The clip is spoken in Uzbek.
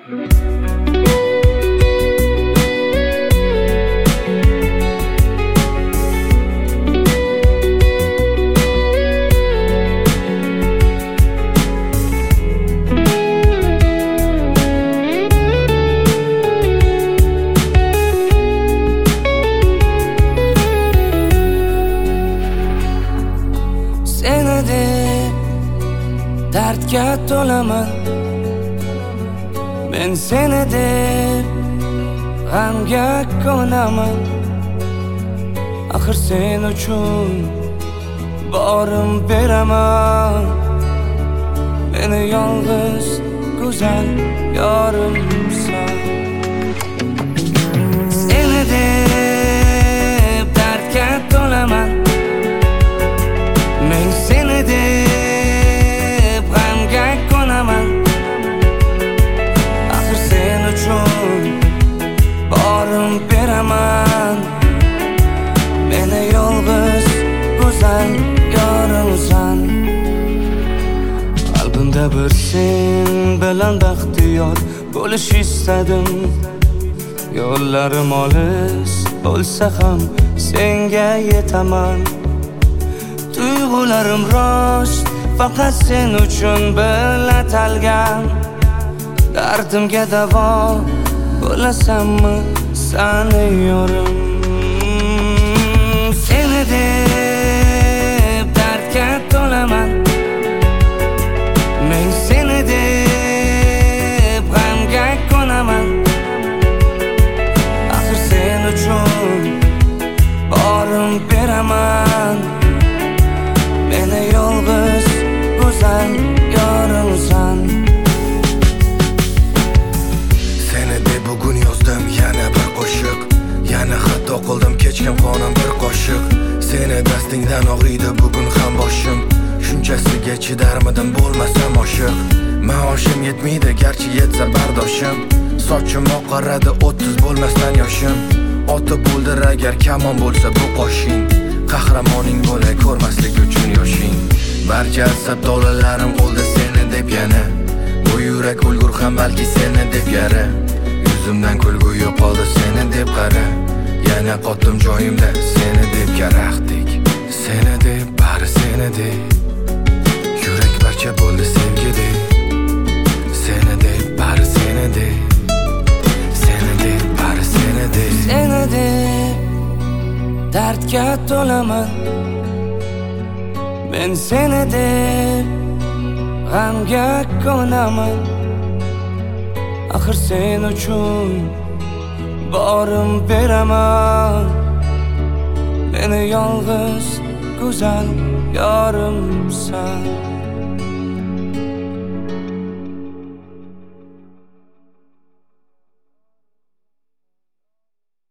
Seni deb dardga to'laman, men seni deb g'amga ko'naman. Axir sen uchun borim beraman. Meni yolg'iz go'zal yorimsan. Seni deb dardga to'laman, men seni deb g'amga ko'naman. Axir sen uchun borim beraman. Meni yolg'iz go'zal yorimsan. Qalbimda bir sen bilan baxtiyor bo'lish istadim. Yo'llarim olis bo'lsa ham senga yetaman. Tuyg'ularim rost, faqat sen uchun atalgan. Dardimga davo bo'lasanmi sani yorim? Seni deb dardga to'laman, men seni deb g'amga ko'naman. Axir sen uchun borim beraman. Meni yolg'iz go'zal yorimsan. Seni deb bugun yozdim yana bir qo'shiq. Yana xato qildim kechkim qonim bir qoshiq. Seni dastingdan og'riydi bugun ham boshim. Shunchasiga chidarmidim bo'lmasam oshiq. Maoshim yetmaydi garchi yetsa bardoshim. Sochim oqaradi 30 bo'lmasdan yoshim. Otib o'ldir agar kamon bo'lsa bu qo'shin. Qahramoning bo'lay ko'rmaslik uchun yoshing. Barcha asab tolalalarim o'ldi seni deb yana. Bu yurak o'lgur ham balki seni deb yara. Yuzimdan kulgu yo'qoldi seni deb qara. Yana qotdim joyimda seni deb karaxtik. Seni deb bari seni deb. Yurak parcha bo'ldi sevgidek. Seni deb bari seni deb. Seni deb bari seni deb. Seni deb dardga to'laman, men seni deb g'amga ko'naman. Axir sen uchun borim beraman. Meni yolg'iz go'zal yorimsan.